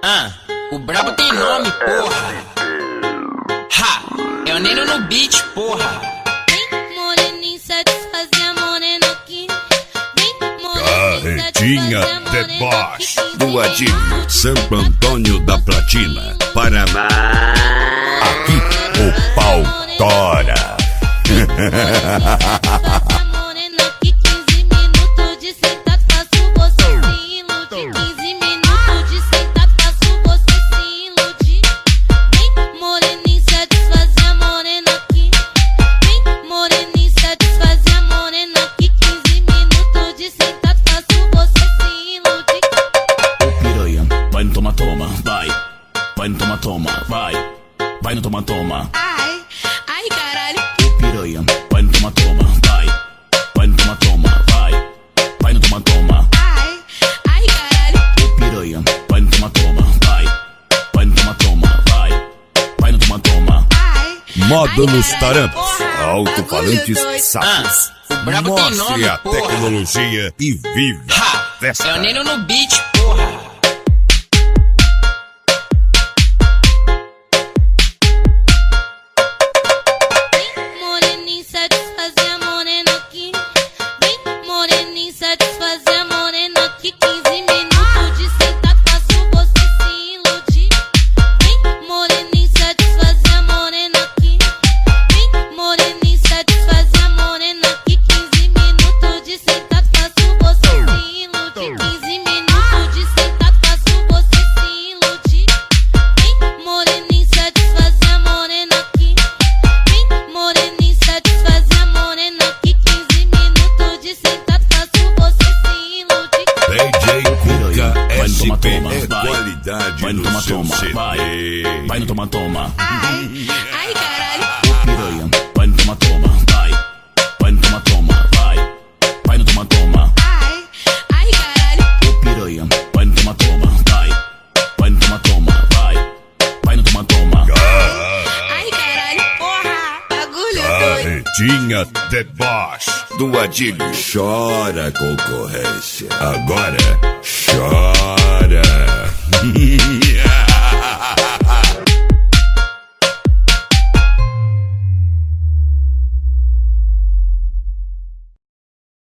O brabo tem nome, porra. Ha, é o Neno no beat, porra. Vem moreninho satisfazer a morena aqui. Vem moreninho Carretinha satisfazer a The morena Boss aqui. do Adílio, Santo Antônio da Platina, Paraná. Aqui o pau tora. Morena aqui, 15 minutos de sentado, faço você se iludir. 15 minutos de sentado, faço você se iludir. Vem moreninho satisfazer a morena aqui. Vem moreninho satisfazer a morena aqui. 15 minutos de sentado, faço você se iludir. Ô piranha, vai no toma-toma, vai. Vai no toma-toma, vai. Vai no toma-toma. Ai, ai caralho. Ô piranha, vai no toma-toma, vai. Vai no toma-toma, vai. Vai no toma-toma. Ai, ai caralho. Ô piranha, vai no toma-toma, vai. Vai no toma-toma, vai. Vai no toma-toma. Ai, Modo ai, nos caralho, tarampos, porra, alto-falantes bagulho doido. sapos. O brabo tem Mostre nome, a porra. tecnologia e viva a Ha, festa. é o Neno no beat, porra. Moreninho satisfazer a morena aqui. Vem moreninho satisfazer a morena aqui. 15 minutos de sentado, faço você se iludir. Vem moreninho satisfazer a morena aqui. Vem moreninho satisfazer a morena aqui. 15 minutos de sentado, faço você se iludir. 15 minutos de sentado, faço você se iludir. Vem moreninho satisfazer a morena aqui. Vem moreninho satisfazer a morena aqui. 15 minutos de sentado, faço você se iludir. DJ Cuca Vai no SP toma-toma, é vai. qualidade Vai no no seu toma-toma, vai. CD. Vai no toma-toma. Ai, ai caralho. Ô piranha, vai no toma-toma, vai. Vai no toma-toma, vai. Vai no toma-toma. Ai, ai caralho. Ô piranha, vai no toma-toma, vai. Vai no toma-toma, vai. Vai no toma-toma. Ai caralho. Porra, bagulho doido. Carretinha The Boss do Adílio. Chora, concorrência. Agora chora.